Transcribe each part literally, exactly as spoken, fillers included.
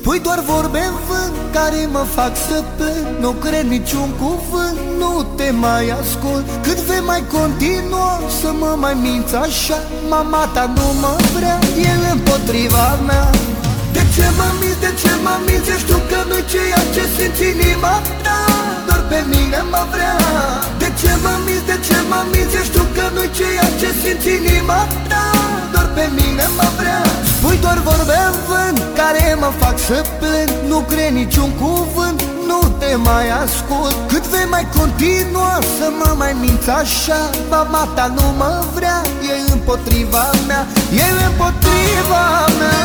Spui doar vorbe în vânt care mă fac să plâng. Nu cred niciun cuvânt, nu te mai ascult. Cât vei mai continua să mă mai minți așa? Mama ta nu mă vrea, el împotriva mea. De ce mă minți, de ce mă minți? Știu că nu-i ceea ce simți inima ta, doar pe mine mă vrea. De ce mă minți, de ce mă minți? Știu că nu-i ceea ce simți inima ta, doar pe mine mă vrea. Spui doar vorbe în vânt care mă fac să plâng. Nu cred niciun cuvânt, nu te mai ascult. Cât vei mai continua să mă mai minți așa? Mama ta nu mă vrea, e împotriva mea, e împotriva mea.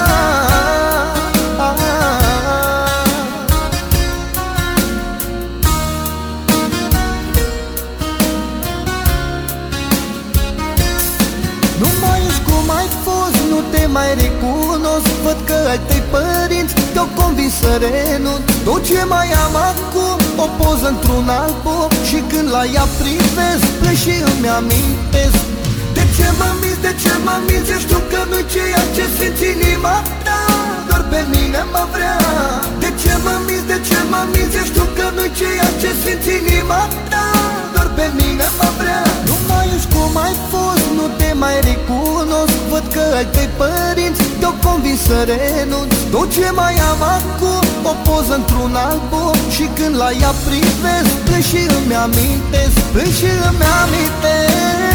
Nu mai ești cum ai fost, nu te mai recunosc. Văd că ai tăi părinți te-au convins să renunț. Tot ce mai am acum, o poză într-un album, și când la ea privesc, plâng și îmi amintesc. De ce mă minți, de ce mă minți? Știu că nu-i ceea ce simți inima ta, doar pe mine mă vrea. De ce mă minți, de ce mă minți? Știu că nu-i ceea ce simți inima ta, doar pe mine mă vrea. Nu mai ești cum ai fost, nu te mai recunosc. Văd că ai tăi părinți te-au convins să renunț. Tot ce mai am acum, o poză într-un album, și când la ea privesc, plâng și îmi amintesc, plâng și îmi amintesc.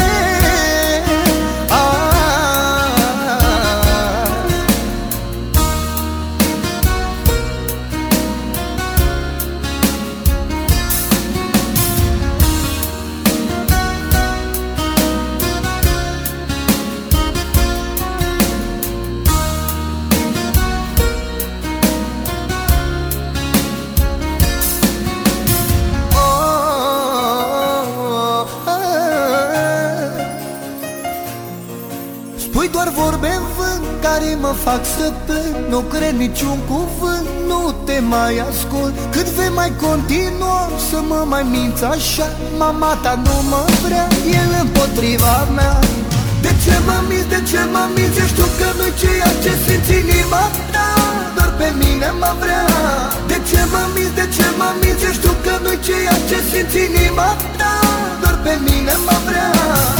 Ah. Spui doar vorbe în vânt care mă fac să plâng. Nu cred niciun cuvânt, nu te mai ascult. Cât vei mai continua să mă mai minți așa? Mama ta nu mă vrea, el împotriva mea. De ce mă minți, de ce mă minți? Știu că nu-i ceea ce simți inima ta, doar pe mine mă vrea. De ce mă minți, de ce mă minți? Știu că nu-i ceea ce simți inima ta, doar pe mine mă vrea.